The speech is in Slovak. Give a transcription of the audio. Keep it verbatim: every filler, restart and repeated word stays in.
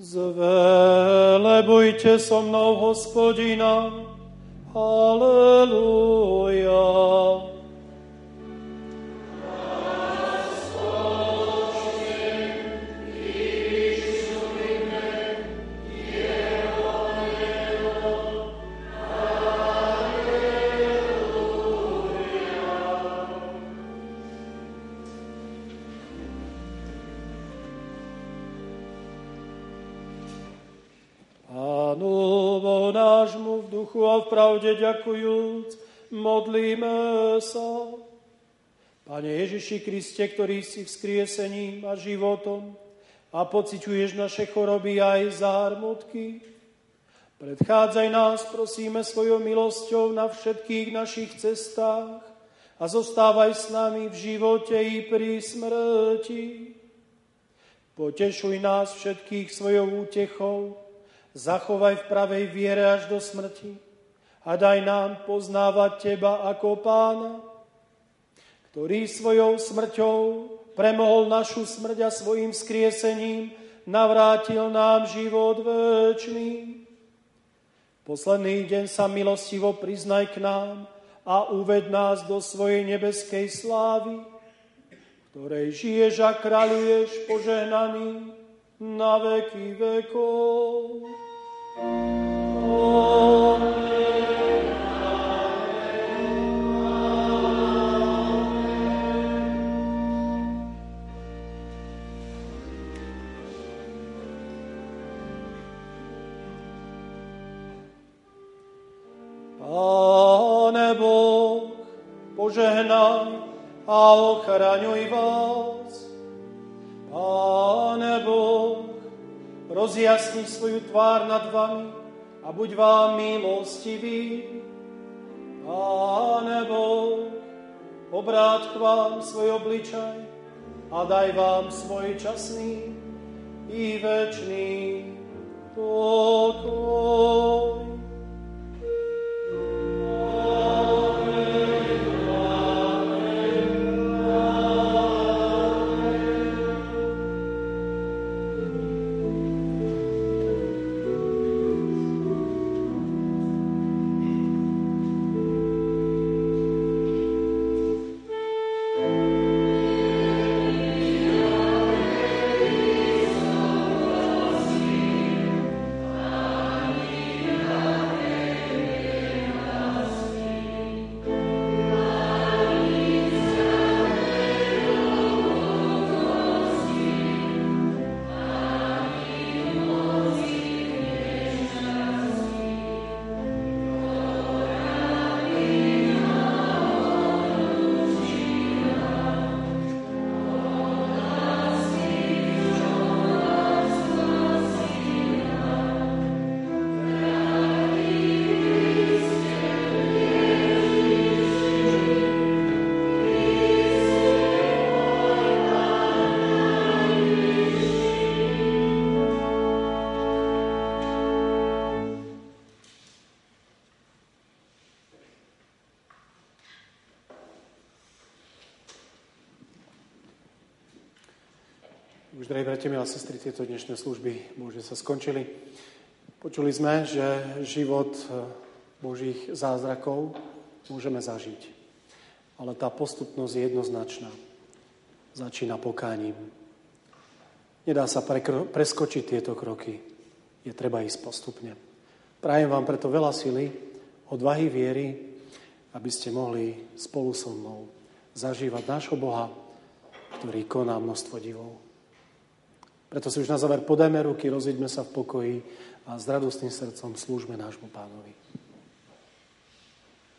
Zvelebujte so mnou Hospodina. Halelúja. Nášmu v duchu a v pravde ďakujúc, modlíme sa. Pane Ježiši Kriste, ktorý si vzkriesením a životom a pociťuješ naše choroby aj zármutky, predchádzaj nás, prosíme, svojou milosťou na všetkých našich cestách a zostávaj s nami v živote i pri smrti. Potešuj nás všetkých svojou útechou, zachovaj v pravej viere až do smrti a daj nám poznávať Teba ako Pána, ktorý svojou smrťou premohol našu smrť a svojim vzkriesením navrátil nám život večný. Posledný deň sa milostivo priznaj k nám a uved nás do svojej nebeskej slávy, ktorej žiješ a kráľuješ požehnaný na veky vekov. Amen. Pane Boh, požehnaj a ochraňuj vás. Pane Boh, rozjasni svoju tvár nad vami a buď vám milostivý. Pane Boh, obrát k vám svoj obličaj a daj vám svoj časný i večný pokoj. Už, drahí bratia, milé sestry, tieto dnešné služby Bože sa skončili. Počuli sme, že život Božích zázrakov môžeme zažiť. Ale tá postupnosť je jednoznačná. Začína pokáním. Nedá sa prekro- preskočiť tieto kroky. Je treba ísť postupne. Prajem vám preto veľa sily, odvahy viery, aby ste mohli spolu so mnou zažívať nášho Boha, ktorý koná množstvo divov. Preto si už na záver podajme ruky, rozíďme sa v pokoji a s radostným srdcom slúžme nášmu Pánovi.